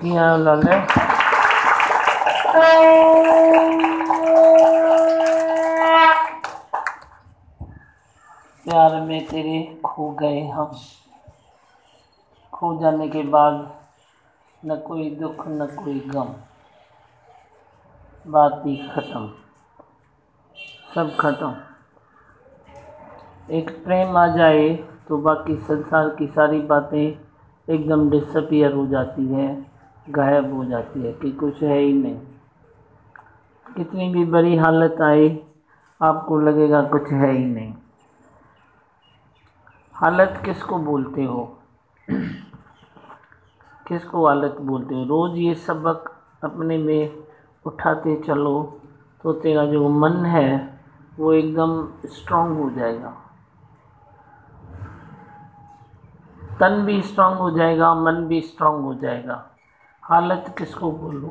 यहाँ लाले प्यार में तेरे खो गए हम। खो जाने के बाद न कोई दुख न कोई गम, बात ही खत्म, सब खत्म। एक प्रेम आ जाए तो बाकी संसार की सारी बातें एकदम डिसअपियर हो जाती है, गायब हो जाती है कि कुछ है ही नहीं। कितनी भी बड़ी हालत आए आपको लगेगा कुछ है ही नहीं। हालत किसको बोलते हो? किसको हालत बोलते हो? रोज़ ये सबक अपने में उठाते चलो तो तेरा जो मन है वो एकदम स्ट्रांग हो जाएगा, तन भी स्ट्रांग हो जाएगा, मन भी स्ट्रांग हो जाएगा। हालत किसको बोलूं?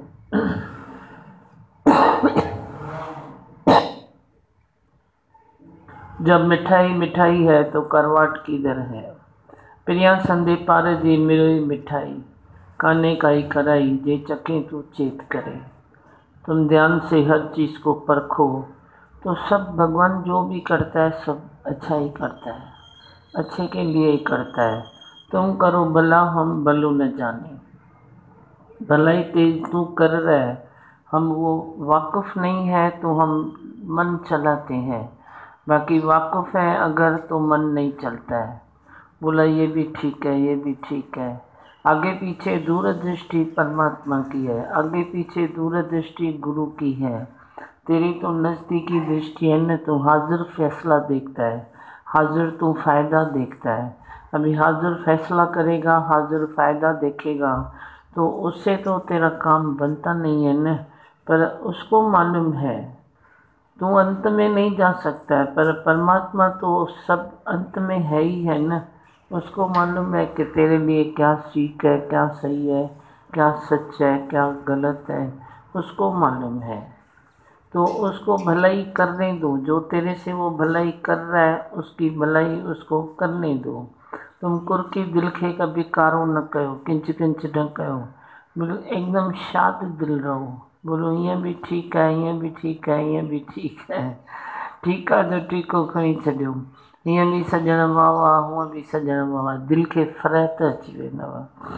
जब मिठाई मिठाई है तो करवाट किधर है? प्रिया संदे पार दी मिलोई मिठाई, काने काई कराई जे चखें तू चेत करे। तुम ध्यान से हर चीज़ को परखो तो सब भगवान जो भी करता है सब अच्छा ही करता है, अच्छे के लिए ही करता है। तुम करो भला हम भलो न जाने, भलाई तेज तू कर रहा है, हम वो वाकिफ़ नहीं है तो हम मन चलाते हैं, बाकी वाकिफ़ है अगर तो मन नहीं चलता है। बोला ये भी ठीक है, ये भी ठीक है। आगे पीछे दूरदृष्टि परमात्मा की है, आगे पीछे दूरदृष्टि गुरु की है। तेरी तो नज़दीकी दृष्टि है न, तो हाजिर फैसला देखता है, हाजिर तो फ़ायदा देखता है। अभी हाजिर फैसला करेगा, हाजिर फ़ायदा देखेगा तो उससे तो तेरा काम बनता नहीं है न। पर उसको मालूम है तू अंत में नहीं जा सकता है, पर परमात्मा तो सब अंत में है ही है न। उसको मालूम है कि तेरे लिए क्या ठीक है, क्या सही है, क्या सच है, क्या गलत है, उसको मालूम है। तो उसको भलाई करने दो, जो तेरे से वो भलाई कर रहा है उसकी भलाई उसको करने दो। तुम कुर्की दिल खे कभी कारो न कयो, किंच किंच न कयो, बोलो एकदम शाद दिल रहो। बोलो ईअं भी ठीक है, ईअं भी ठीक है, ईअं भी ठीक है, ठीकु आहे जो टीको खणी छॾियो। हीअं बि सॼण वाह वाह, हूअं भी सॼण वाह वाह, दिल खे फरहत अची वेंदव,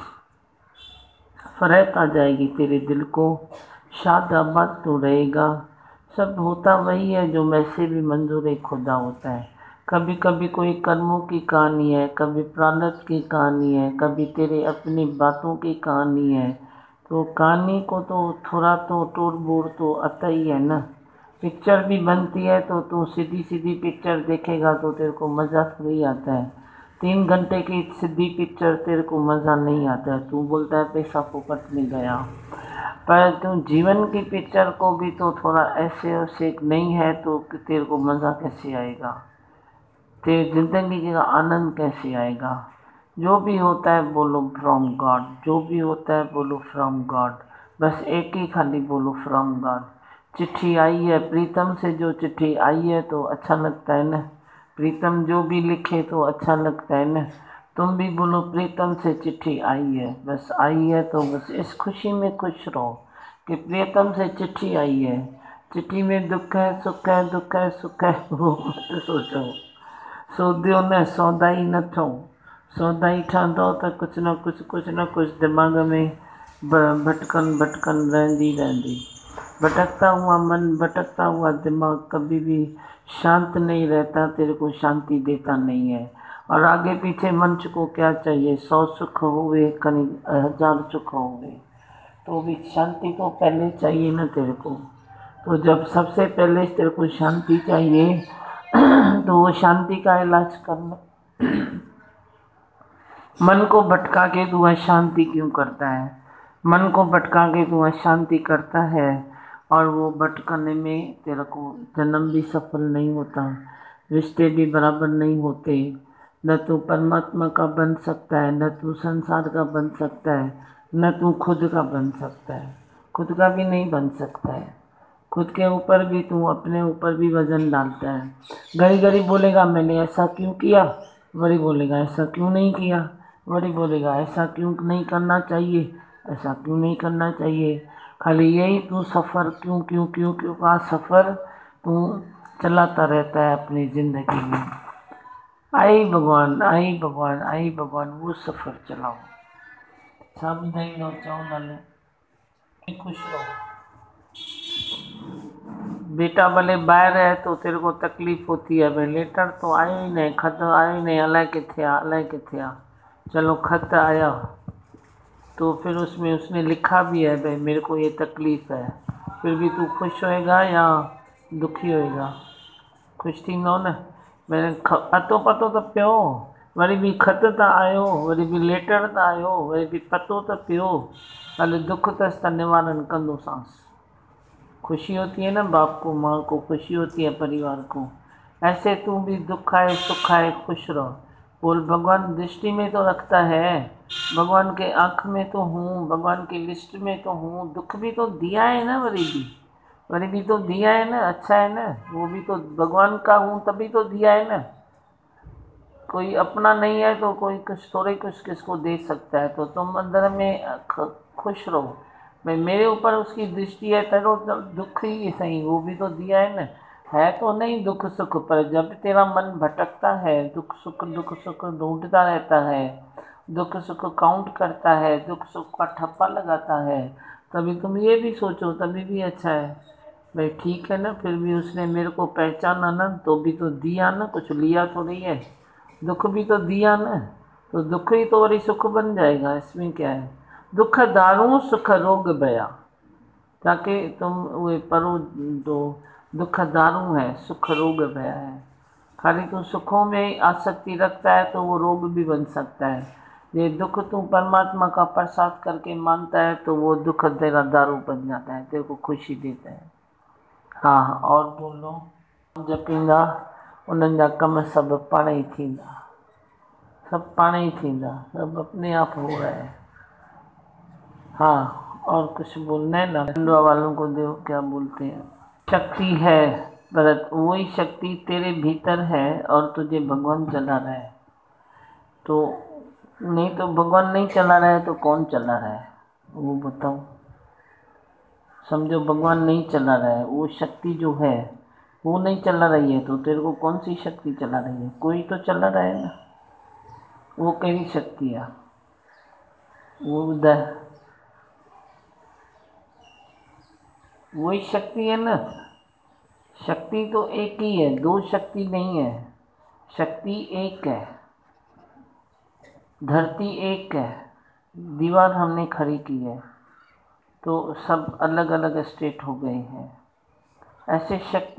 फरहत आ जाएगी तेरे दिल को, शाद आबाद तो रहेगा। सब होता वही है जो वैसे भी मंजूर खुदा होता है। कभी कभी कोई कर्मों की कहानी है, कभी प्रारब्ध की कहानी है, कभी तेरे अपनी बातों की कहानी है। तो कहानी को तो थोड़ा तो तोड़ बोड़ तो आता ही है ना। पिक्चर भी बनती है तो तू सीधी सीधी पिक्चर देखेगा तो तेरे को मज़ा थोड़ी आता है। 3 घंटे की सीधी पिक्चर तेरे को मज़ा नहीं आता है, तू बोलता है पैसा फोकट में गया। पर तू जीवन की पिक्चर को भी तो थोड़ा ऐसे वैसे नहीं है तो तेरे को मज़ा कैसे आएगा, तेरी ज़िंदगी का आनंद कैसे आएगा। जो भी होता है बोलो फ्रॉम गॉड, जो भी होता है बोलो फ्रॉम गॉड, बस एक ही खाली बोलो फ्रॉम गॉड। चिट्ठी आई है प्रीतम से, जो चिट्ठी आई है तो अच्छा लगता है ना। प्रीतम जो भी लिखे तो अच्छा लगता है ना। तुम भी बोलो प्रीतम से चिट्ठी आई है, बस आई है तो बस इस खुशी में खुश रहो कि प्रीतम से चिट्ठी आई है। चिट्ठी में दुख है सुख है, दुख है सुख है वो मत सोचो। सोधियो न सौदाई न ठहो, सौदाई ठहंदो त कुछ न कुछ दिमाग में भटकन भटकन रहंदी रहंदी। भटकता हुआ मन, भटकता हुआ दिमाग कभी भी शांत नहीं रहता, तेरे को शांति देता नहीं है। और आगे पीछे मनुष्य को क्या चाहिए? 100 सुख हुए कहीं 1000 सुख हुए तो भी शांति तो पहले चाहिए ना तेरे को। तो जब सबसे पहले तेरे को शांति चाहिए तो वो शांति का इलाज करना। मन को भटका के तू अशांति क्यों करता है? मन को भटका के तू अशांति करता है और वो भटकने में तेरे को जन्म भी सफल नहीं होता, रिश्ते भी बराबर नहीं होते। न तू परमात्मा का बन सकता है, न तू संसार का बन सकता है, न तू खुद का बन सकता है। खुद का भी नहीं बन सकता है। खुद के ऊपर भी तू अपने ऊपर भी वज़न डालता है। घड़ी घड़ी बोलेगा मैंने ऐसा क्यों किया, वही बोलेगा ऐसा क्यों नहीं किया, वही बोलेगा ऐसा क्यों नहीं करना चाहिए, ऐसा क्यों नहीं करना चाहिए। खाली यही तू सफ़र क्यों क्यों क्यों क्यों का सफ़र तू चलाता रहता है अपनी ज़िंदगी में। आई भगवान आई भगवान आई भगवान वो सफ़र चलाओ। छा ॿुधाईंदो चओ नाले खुश रहो। बेटा भले ॿाहिरि है तो तेरे को तकलीफ़ होती है भाई, लेटर तो आयो ही नहीं, खत आयो ही नहीं, अलाए किथे आ अलाए किथे आ। चलो खत आया तो फिर उसमें उसने लिखा भी है भाई मेरे को ये तकलीफ़ है। फिर भी तू खुश होएगा या दुखी होएगा? खुश थींदो न। मैंने अतो पतो त पियो, वरी बि खत त आयो, वरी बि लेटर त आयो, वरी बि पतो त पियो। हल दुख अथसि त निवारण कंदोसांसि। खुशी होती है ना बाप को, माँ को खुशी होती है परिवार को। ऐसे तू भी दुख आए सुख आए खुश रहो। बोल भगवान दृष्टि में तो रखता है, भगवान के आँख में तो हूँ, भगवान की लिस्ट में तो हूँ। दुख भी तो दिया है ना, वरी भी तो दिया है ना, अच्छा है ना। वो भी तो भगवान का हूँ तभी तो दिया है ना। कोई अपना नहीं है तो कोई कुछ थोड़े कुछ किसको दे सकता है। तो तुम अंदर में खुश रहो भाई, मेरे ऊपर उसकी दृष्टि है, तेरो दुख ही सही वो भी तो दिया है ना। है तो नहीं दुख सुख, पर जब तेरा मन भटकता है दुख सुख ढूंढता रहता है, दुख सुख काउंट करता है, दुख सुख का ठप्पा लगाता है, तभी तुम ये भी सोचो तभी भी अच्छा है भाई। ठीक है ना, फिर भी उसने मेरे को पहचाना ना, तो भी तो दिया ना, कुछ लिया थोड़ी है। दुख भी तो दिया ना, तो दुख ही तो वरी सुख बन जाएगा, इसमें क्या है। दुख दारू सुख रोग भया, ताकि तुम वो परो तो दुख दारू है सुख रोग भया है। खाली तू सुखों में आसक्ति रखता है तो वो रोग भी बन सकता है। ये दुख तू परमात्मा का प्रसाद करके मानता है तो वो दुख तेरा दारू बन जाता है, तेरे को खुशी देता है। हाँ और बोलो। जपींदा उन्हनि जा कम सभु पाण ई थींदा, सब पाण ही थींदा, सब अपने आप हो रहा है। हाँ और कुछ बोलना है ना, खंडवा वालों को दो क्या बोलते हैं। शक्ति है पर वही शक्ति तेरे भीतर है और तुझे भगवान चला रहा है। तो नहीं तो भगवान नहीं चला रहा है तो कौन चला रहा है वो बताओ। समझो भगवान नहीं चला रहा है, वो शक्ति जो है वो नहीं चला रही है, तो तेरे को कौन सी शक्ति चला रही है? कोई तो चला रहा है ना। वो कई शक्ति है वो वही शक्ति है ना। शक्ति तो एक ही है, दो शक्ति नहीं है। शक्ति एक है, धरती एक है, दीवार हमने खड़ी की है, तो सब अलग अलग स्टेट हो गए हैं। ऐसे शक्ति